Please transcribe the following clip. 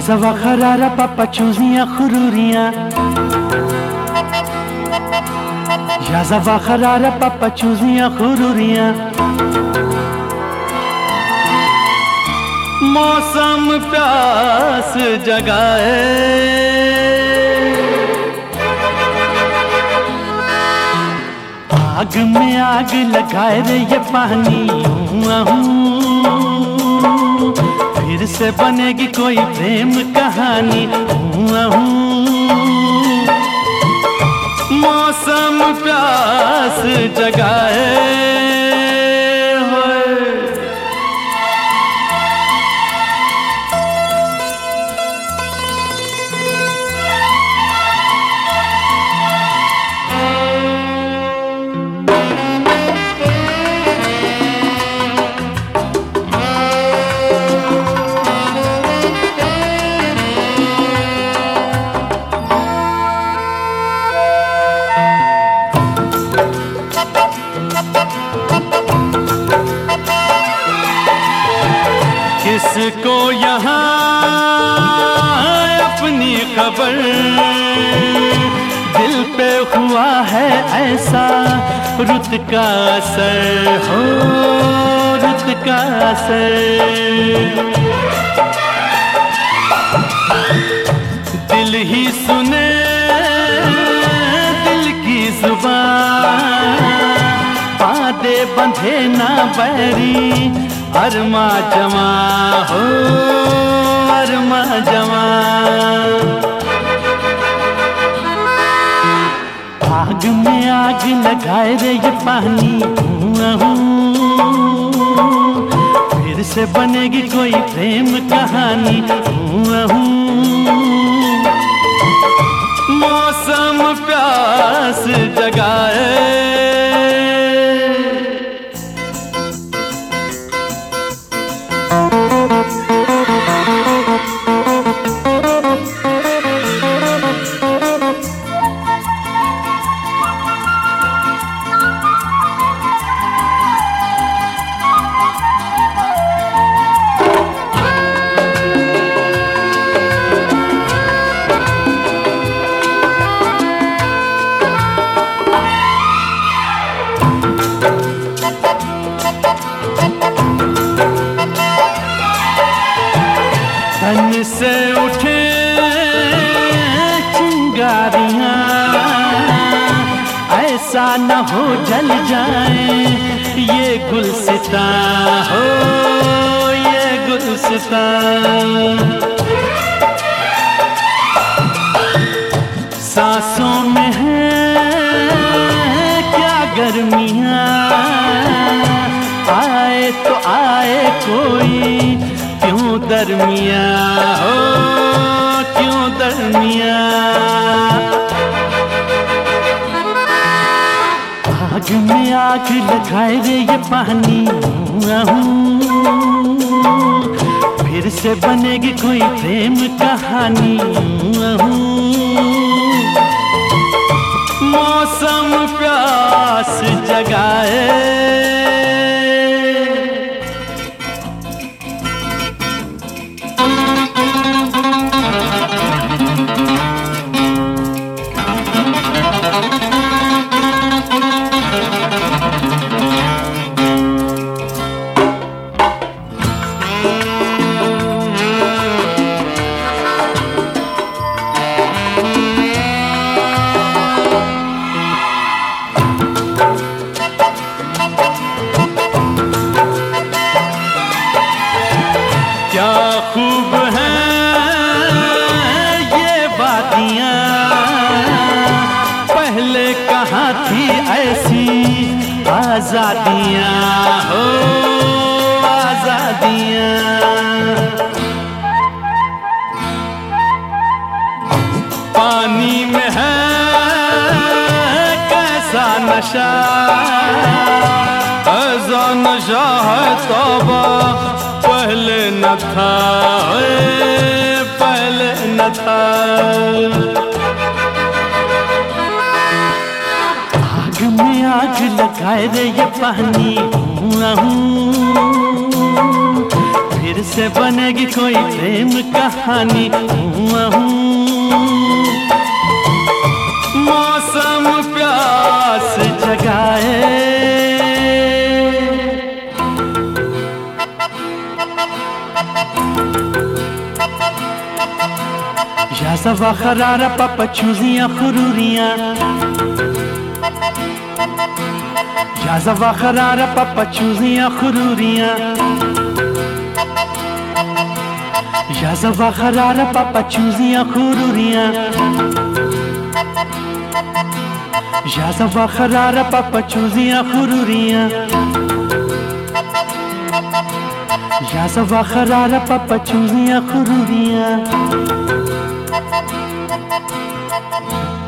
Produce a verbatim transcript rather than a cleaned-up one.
याज़वा खरारा पापा चूजियां खुरूरियां, याज़वा खरारा पापा चूजियां खुरूरियां। मौसम प्यास जगाए, आग में आग लगाए रे ये पानी। फिर से बनेगी कोई प्रेम कहानी। मौसम प्यास जगाए। किसको यहाँ अपनी खबर, दिल पे हुआ है ऐसा रुत का असर, हो रुत का असर। दिल ही सुने दिल की जुबान, बादे बंधे ना बैरी। अरमा जमा हो अरमा जमा, आग में आग लगाए रे ये पानी। फिर से बनेगी कोई प्रेम कहानी। मौसम प्यास जगाए। तन से उठे चिंगारियां, ऐसा न हो जल जाए ये गुलसिता, हो ये गुलसिता। सांसों में है क्या गर्मियां, आए तो आए कोई क्यों दरमिया, हो क्यों दरमिया। आग में आग लगाए रे ये पानी। फिर से बनेगी कोई प्रेम कहानी। मौसम प्यास जगाए। क्या खूब है ये बातियां, पहले कहाँ थी ऐसी आजादियां, हो आजादियां। पानी में है कैसा नशा, ऐसा नशा है तौबा पहले न था, पहले न था। आग में आग लगाए रे ये पानी। फिर फिर से बनेगी कोई प्रेम कहानी। मौसम प्यास जगाए, या ज़वा खरारा पापा चूजियां खुरूरियां, या ज़वा खरारा पापा चूजियां खुरूरियां, या ज़वा खरारा पापा चूजियां खुरूरियां, या ज़वा खरारा पापा चूजियां खुरूरियां, या ज़वा खरारा पापा चूजियां खुरूरियां।